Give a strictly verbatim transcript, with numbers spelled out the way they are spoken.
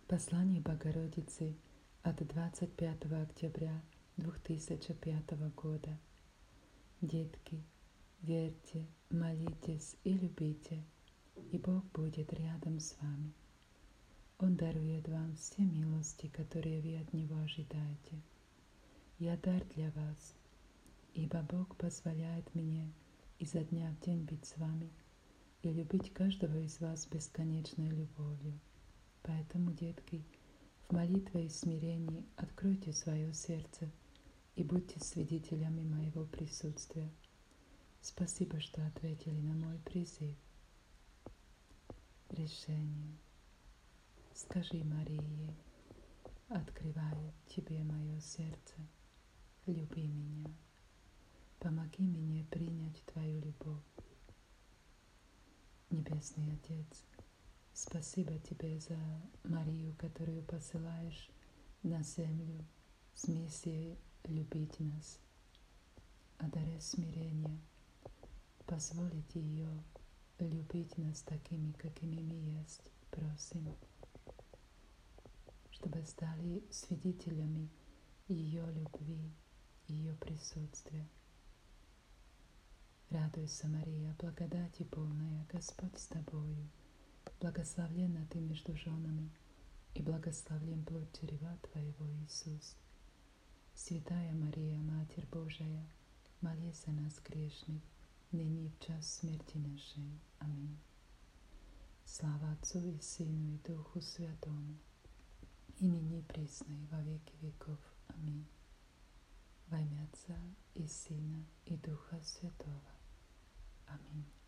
Послание Богородицы от двадцать пятого октября две тысячи пятого года. Детки, верьте, молитесь и любите, и Бог будет рядом с вами. Он дарует вам все милости, которые вы от Него ожидаете. Я дар для вас, ибо Бог позволяет мне изо дня в день быть с вами и любить каждого из вас бесконечной любовью. Поэтому, детки, в молитве и смирении откройте свое сердце и будьте свидетелями моего присутствия. Спасибо, что ответили на мой призыв. Решение. Скажи Марии: открываю тебе мое сердце, люби меня, помоги мне принять твою любовь. Небесный Отец, спасибо тебе за Марию, которую посылаешь на землю с миссией любить нас. О даре смирения, позволить ее любить нас такими, какими мы есть, просим, чтобы стали свидетелями ее любви, ее присутствия. Радуйся, Мария, благодати полная, Господь с тобою, благословенна ты между женами, и благословен плод чрева твоего, Иисус. Святая Мария, Матерь Божия, молись за нас грешных, ныне и в час смерти нашей. Аминь. Слава Отцу и Сыну и Духу Святому, и ныне и присно и во веки веков. Аминь. Во имя Отца и Сына и Духа Святого. Аминь.